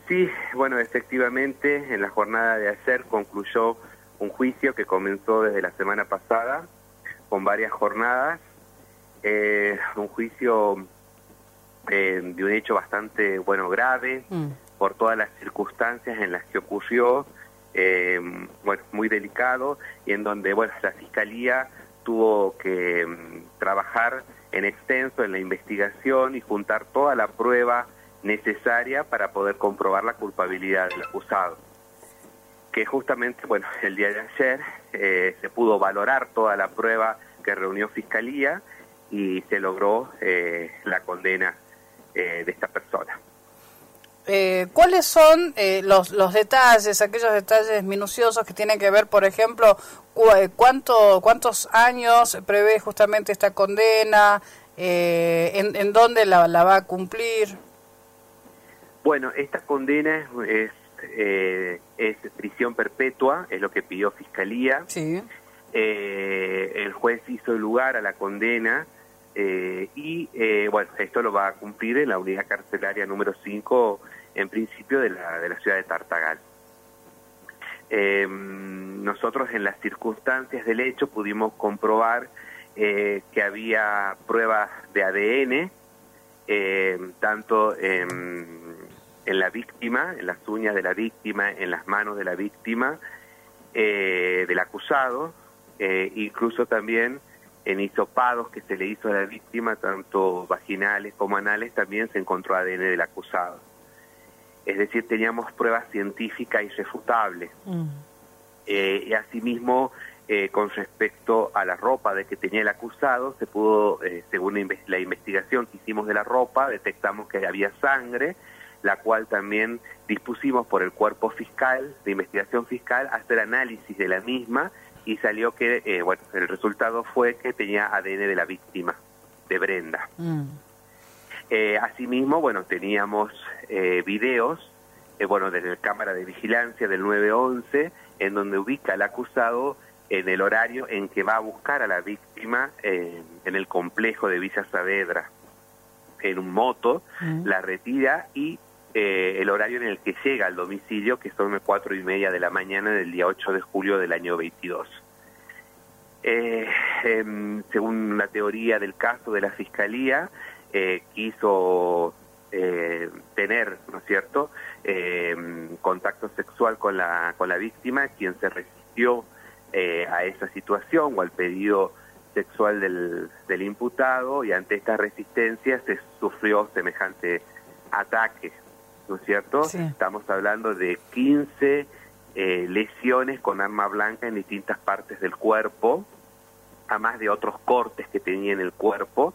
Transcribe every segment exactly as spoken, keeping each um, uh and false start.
Sí, bueno, efectivamente, en la jornada de ayer concluyó un juicio que comenzó desde la semana pasada, con varias jornadas, eh, un juicio eh, de un hecho bastante, bueno, grave, mm. por todas las circunstancias en las que ocurrió, eh, bueno, muy delicado, y en donde, bueno, la Fiscalía tuvo que um, trabajar en extenso en la investigación y juntar toda la prueba necesaria para poder comprobar la culpabilidad del acusado. Que justamente, bueno, el día de ayer eh, se pudo valorar toda la prueba que reunió Fiscalía y se logró eh, la condena eh, de esta persona. Eh, ¿Cuáles son eh, los, los detalles, aquellos detalles minuciosos que tienen que ver, por ejemplo, cu cuánto, cuántos años prevé justamente esta condena, eh, en, en dónde la, la va a cumplir? Bueno, esta condena es, eh, es prisión perpetua, es lo que pidió Fiscalía. Sí. Eh, el juez hizo lugar a la condena eh, y, eh, bueno, esto lo va a cumplir en la unidad carcelaria número cinco, en principio de la, de la ciudad de Tartagal. Eh, nosotros en las circunstancias del hecho pudimos comprobar eh, que había pruebas de A D N, eh, tanto en, en la víctima, en las uñas de la víctima, en las manos de la víctima, eh, del acusado, eh, incluso también en hisopados que se le hizo a la víctima, tanto vaginales como anales, también se encontró A D N del acusado. Es decir, teníamos pruebas científicas irrefutables. Mm. Eh, y asimismo, eh, con respecto a la ropa de que tenía el acusado, se pudo, eh, según la investigación que hicimos de la ropa, detectamos que había sangre, la cual también dispusimos por el cuerpo fiscal, de investigación fiscal, hacer análisis de la misma, y salió que, eh, bueno, el resultado fue que tenía A D N de la víctima, de Brenda. Mm. Eh, asimismo, bueno, teníamos eh, videos, eh, bueno, desde la cámara de vigilancia del nueve once, en donde ubica al acusado en el horario en que va a buscar a la víctima eh, en el complejo de Villa Saavedra, en un moto, mm. la retira y eh, el horario en el que llega al domicilio, que son las cuatro y media de la mañana del día ocho de julio del año veintidós. Eh, eh, según la teoría del caso de la Fiscalía, Eh, quiso eh, tener, ¿no es cierto?, eh, contacto sexual con la con la víctima, quien se resistió eh, a esa situación o al pedido sexual del, del imputado, y ante esta resistencia se sufrió semejante ataque, ¿no es cierto? Sí. Estamos hablando de quince eh, lesiones con arma blanca en distintas partes del cuerpo, a más de otros cortes que tenía en el cuerpo.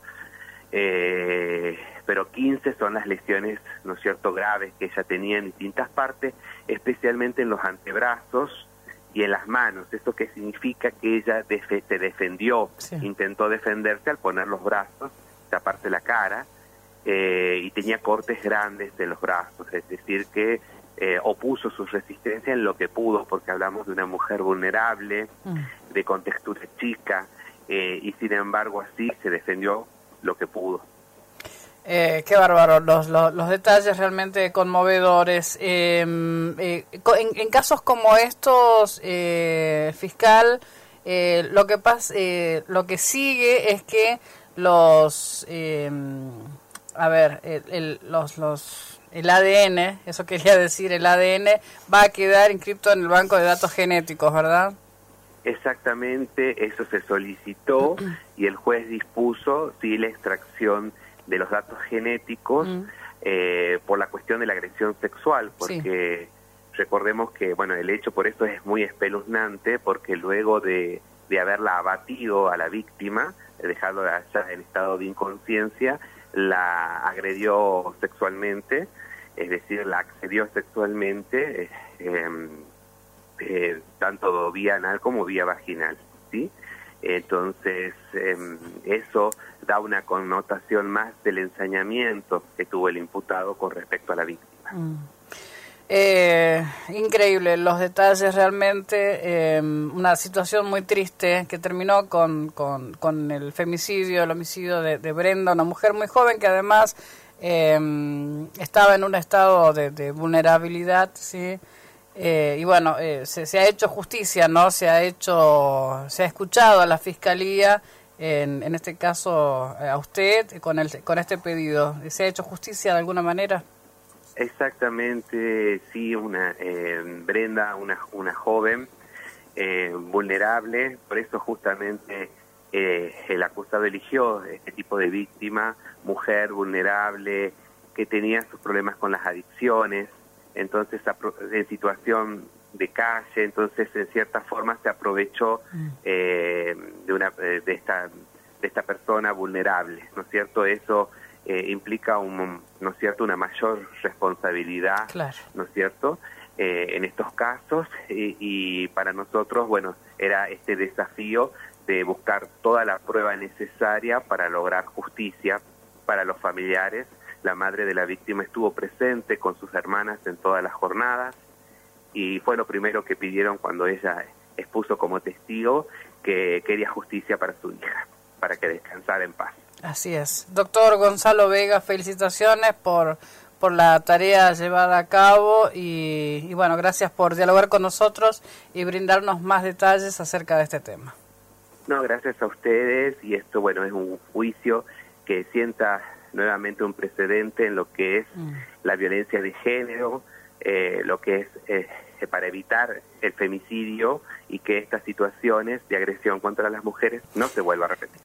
Eh, pero quince son las lesiones, ¿no es cierto?, graves que ella tenía en distintas partes, especialmente en los antebrazos y en las manos. ¿Esto qué significa? Que ella def se defendió, sí. intentó defenderse al poner los brazos, taparse la cara, eh, y tenía cortes grandes en los brazos, es decir, que eh, opuso su resistencia en lo que pudo, porque hablamos de una mujer vulnerable, mm. de contextura chica, eh, y sin embargo así se defendió lo que pudo. Eh, qué bárbaro, los, los, los detalles realmente conmovedores. Eh, eh, en, en casos como estos, eh, fiscal, eh, lo que pasa, eh, lo que sigue es que los, eh, a ver, el, el, los, los, el A D N, eso quería decir, el A D N va a quedar inscrito en el banco de datos genéticos, ¿verdad? Exactamente, eso se solicitó y el juez dispuso sí la extracción de los datos genéticos mm. eh, por la cuestión de la agresión sexual, porque sí. recordemos que, bueno, el hecho por eso es muy espeluznante, porque luego de, de haberla abatido a la víctima, dejando allá en estado de inconsciencia, la agredió sexualmente, es decir, la accedió sexualmente, eh, eh, Eh, tanto vía anal como vía vaginal, ¿sí? Entonces, eh, eso da una connotación más del ensañamiento que tuvo el imputado con respecto a la víctima. Mm. Eh, increíble, los detalles realmente, eh, una situación muy triste que terminó con, con, con el femicidio, el homicidio de, de Brenda, una mujer muy joven que además eh, estaba en un estado de, de vulnerabilidad, ¿sí? Eh, y bueno, eh, se, se ha hecho justicia, ¿no? Se ha hecho, se ha escuchado a la Fiscalía, en, en este caso a usted, con, el, con este pedido. ¿Se ha hecho justicia de alguna manera? Exactamente, sí, una eh, Brenda, una, una joven eh, vulnerable, por eso justamente eh, el acusado eligió este tipo de víctima, mujer vulnerable, que tenía sus problemas con las adicciones, entonces en situación de calle, entonces en cierta forma se aprovechó eh, de una de esta de esta persona vulnerable, ¿no es cierto? Eso eh, implica un, ¿no es cierto?, una mayor responsabilidad, claro, ¿no es cierto?, eh, en estos casos, y, y para nosotros, bueno, era este desafío de buscar toda la prueba necesaria para lograr justicia para los familiares. La madre de la víctima estuvo presente con sus hermanas en todas las jornadas y fue lo primero que pidieron cuando ella expuso como testigo que quería justicia para su hija, para que descansara en paz. Así es. Doctor Gonzalo Vega, felicitaciones por, por la tarea llevada a cabo y, y bueno, gracias por dialogar con nosotros y brindarnos más detalles acerca de este tema. No, gracias a ustedes, y esto, bueno, es un juicio que sienta nuevamente un precedente en lo que es mm. la violencia de género, eh, lo que es eh, para evitar el femicidio y que estas situaciones de agresión contra las mujeres no se vuelvan a repetir.